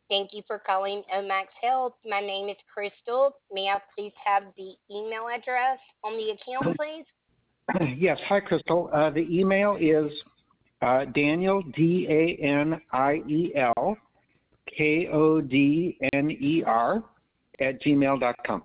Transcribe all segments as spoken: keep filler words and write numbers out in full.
Thank you for calling Omax Health. My name is Crystal. May I please have the email address on the account, please? Yes. Hi, Crystal. Uh, the email is uh, Daniel, D A N I E L, K O D N E R, at gmail dot com.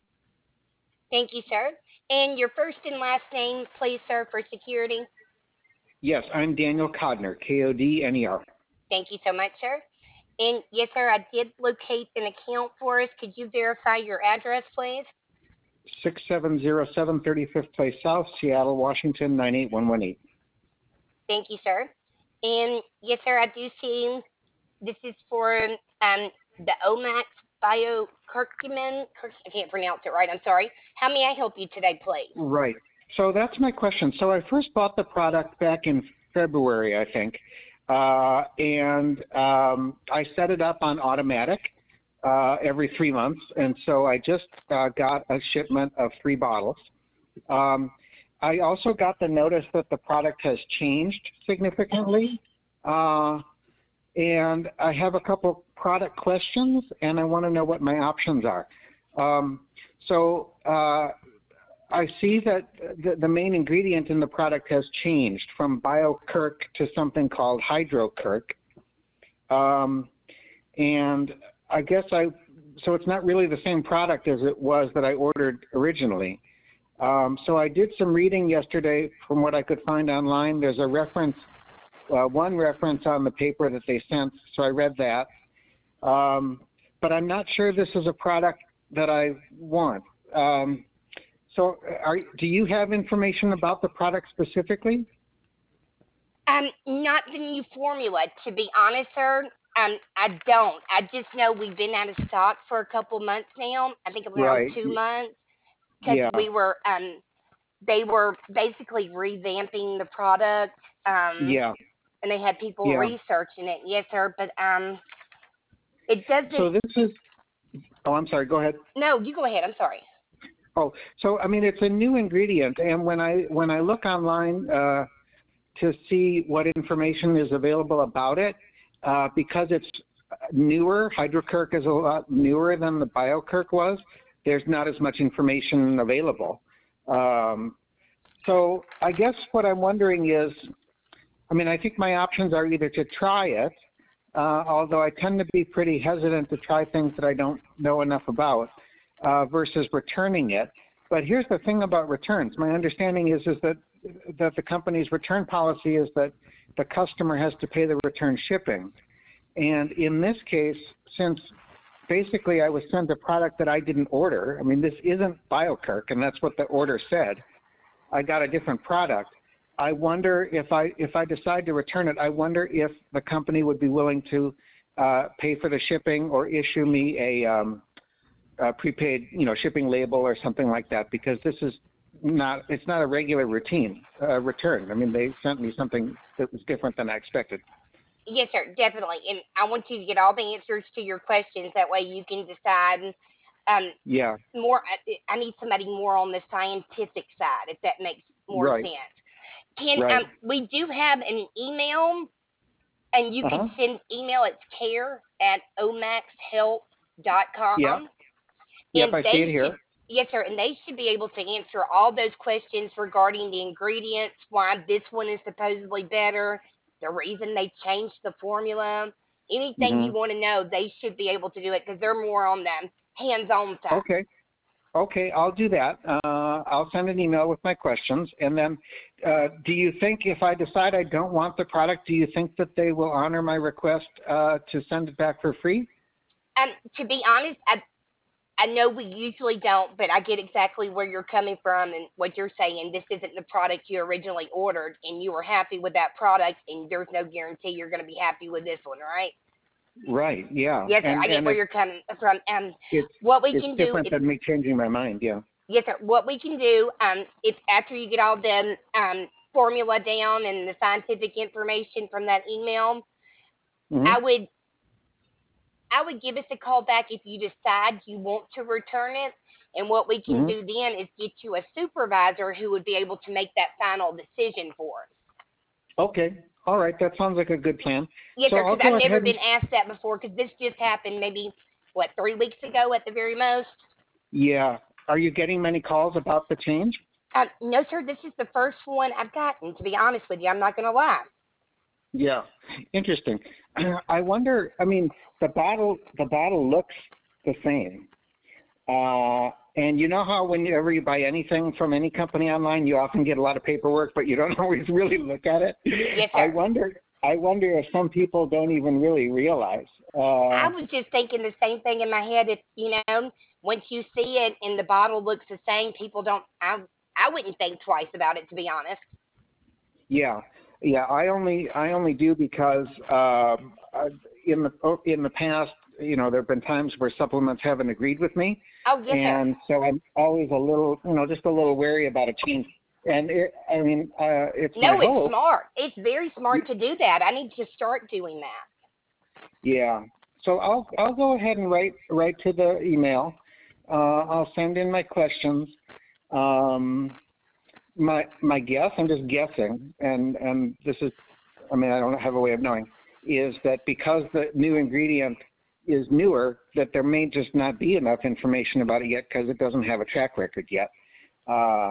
Thank you, sir. And your first and last name, please, sir, for security. Yes, I'm Daniel Codner, K O D N E R. Thank you so much, sir. And yes, sir, I did locate an account for us. Could you verify your address, please? six seven zero seven thirty-fifth Place South, Seattle, Washington, nine eight one one eight. Thank you, sir. And yes, sir, I do see this is for um, the Omax Biocurcumin. I can't pronounce it right. I'm sorry. How may I help you today, please? Right. So that's my question. So I first bought the product back in February, I think, uh, and um, I set it up on automatic uh, every three months, and so I just uh, got a shipment of three bottles. Um, I also got the notice that the product has changed significantly, uh, and I have a couple product questions, and I want to know what my options are. Um, so uh, I see that the, the main ingredient in the product has changed from BioCurk to something called HydroCurk. Um, and I guess I, so it's not really the same product as it was that I ordered originally. Um, so I did some reading yesterday from what I could find online. There's a reference, uh, one reference on the paper that they sent, so I read that. Um, but I'm not sure this is a product that I want. Um, So are, do you have information about the product specifically? Um, not the new formula, to be honest, sir. Um, I don't. I just know we've been out of stock for a couple months now. I think around Right. two months because Yeah. we were um they were basically revamping the product um Yeah. and they had people Yeah. researching it. Yes, sir, but um it doesn't. So this is, oh, I'm sorry, go ahead. No, you go ahead. I'm sorry. Oh, so I mean, it's a new ingredient, and when I when I look online uh, to see what information is available about it, uh, because it's newer, HydroCurk is a lot newer than the BioCurk was. There's not as much information available. Um, so I guess what I'm wondering is, I mean, I think my options are either to try it, uh, although I tend to be pretty hesitant to try things that I don't know enough about, uh, versus returning it. But here's the thing about returns. My understanding is, is that, that the company's return policy is that the customer has to pay the return shipping. And in this case, since basically I was sent a product that I didn't order, I mean, this isn't BioCurk, and that's what the order said. I got a different product. I wonder if I if I decide to return it, I wonder if the company would be willing to uh, pay for the shipping or issue me a, um, a prepaid, you know, shipping label or something like that, because this is not it's not a regular routine uh, return. I mean, they sent me something that was different than I expected. Yes, sir, definitely. And I want you to get all the answers to your questions. That way you can decide. Um, Yeah. more. I I need somebody more on the scientific side, if that makes more Right. sense. Can Right. um, we do have an email, and you Uh could huh. send email. It's care at omaxhealth dot Yeah. com, Yep. and I see they it should. here. Yes, sir, and they should be able to answer all those questions regarding the ingredients, why this one is supposedly better, the reason they changed the formula, anything Hmm. you want to know. They should be able to do it because they're more on the hands-on side. Okay. Okay, I'll do that. Uh, I'll send an email with my questions. And then uh, do you think if I decide I don't want the product, do you think that they will honor my request uh, to send it back for free? Um, to be honest, I I know we usually don't, but I get exactly where you're coming from and what you're saying. This isn't the product you originally ordered, and you were happy with that product, and there's no guarantee you're going to be happy with this one, right? Right, yeah. Yes, sir. And I get and where it's you're coming from. Um, it's what we it's can do different is, than me changing my mind, yeah. yes, sir. What we can do, um, if after you get all the um formula down and the scientific information from that email, Hmm. I would I would give us a call back if you decide you want to return it. And what we can Hmm. do then is get you a supervisor who would be able to make that final decision for us. Okay. All right, that sounds like a good plan. Yes, So sir, I'll because go I've never ahead and, been asked that before, because this just happened maybe, what, three weeks ago at the very most? yeah. Are you getting many calls about the change? Uh, no, sir, this is the first one I've gotten, to be honest with you. I'm not going to lie. Yeah, interesting. I wonder. I mean, the bottle the bottle looks the same, uh, and you know how whenever you buy anything from any company online, you often get a lot of paperwork, but you don't always really look at it. Yes, I sir. wonder. I wonder if some people don't even really realize. I Uh, was just thinking the same thing in my head. If, you know, once you see it and the bottle looks the same, people don't, I, I wouldn't think twice about it, to be honest. yeah, yeah. I only I only do because uh, in the in the past, you know, there have been times where supplements haven't agreed with me. Oh, yes, sir. And so I'm always a little, you know, just a little wary about a change. And it, I mean, uh, it's my No, it's hope. smart. It's very smart to do that. I need to start doing that. Yeah. So I'll I'll go ahead and write write to the email. Uh, I'll send in my questions. Um, my my guess, I'm just guessing, and and this is, I mean, I don't have a way of knowing, is that because the new ingredient is newer, that there may just not be enough information about it yet because it doesn't have a track record yet. Uh,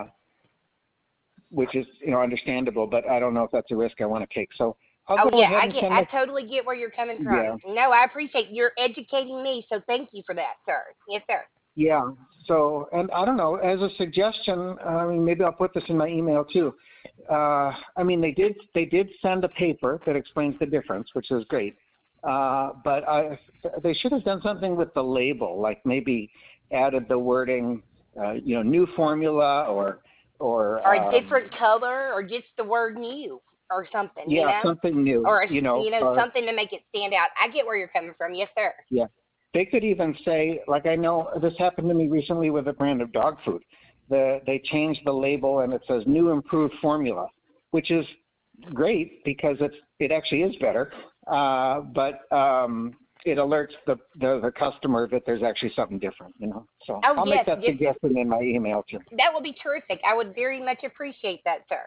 which is, you know, understandable, but I don't know if that's a risk I want to take. So I'll Oh go yeah, ahead I and get, send I my, totally get where you're coming from. yeah, No, I appreciate you're educating me, so thank you for that, sir. Yes, sir. yeah. So, and I don't know, as a suggestion, I mean, maybe I'll put this in my email too. Uh, I mean, they did, they did send a paper that explains the difference, which is great. Uh, but I, they should have done something with the label, like maybe added the wording, uh, you know, new formula or, or, Or a um, different color, or just the word new, or something, you yeah, know, something new, or a, you know, you know, uh, something to make it stand out. I get where you're coming from. Yes, sir. yeah. They could even say, like I know this happened to me recently with a brand of dog food. The, they changed the label and it says new improved formula, which is great because it's, it actually is better. Uh, but um, it alerts the, the, the customer that there's actually something different, you know. So Oh I'll make yes, that yes, suggestion in my email too. that would be terrific. I would very much appreciate that, sir.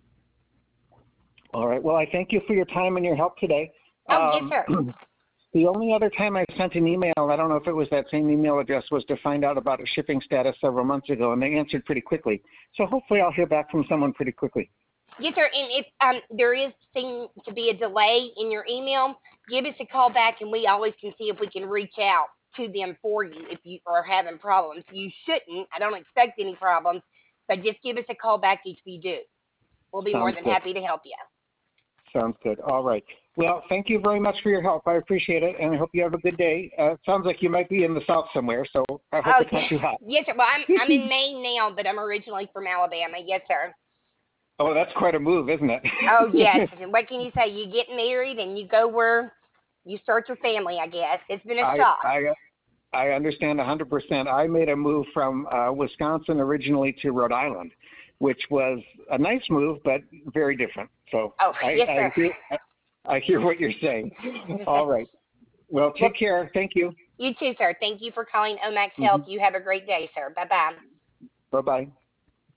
All right. Well, I thank you for your time and your help today. Oh yes, Um, sir. The only other time I sent an email, I don't know if it was that same email address, was to find out about a shipping status several months ago, and they answered pretty quickly. So hopefully I'll hear back from someone pretty quickly. Yes, sir. And if um, there is seem to be a delay in your email, give us a call back, and we always can see if we can reach out to them for you if you are having problems. You shouldn't. I don't expect any problems, but just give us a call back if you do. We'll be more Sounds than good. happy to help you. Sounds good. All right. Well, thank you very much for your help. I appreciate it, and I hope you have a good day. Uh, it sounds like you might be in the South somewhere, so I hope Oh, it's not too hot. yes, sir. Well, I'm I'm in Maine now, but I'm originally from Alabama. Yes, sir. Oh, that's quite a move, isn't it? Oh, yes. What can you say? You get married and you go where you start your family. I guess it's been a I, shock. I, I understand one hundred percent. I made a move from uh, Wisconsin originally to Rhode Island, which was a nice move, but very different. So Oh, I, yes, I, sir. hear, I hear what you're saying. All right. Well, Well, take care. Thank you. you too, sir. Thank you for calling Omax Hmm. Health. You have a great day, sir. Bye bye. Bye-bye.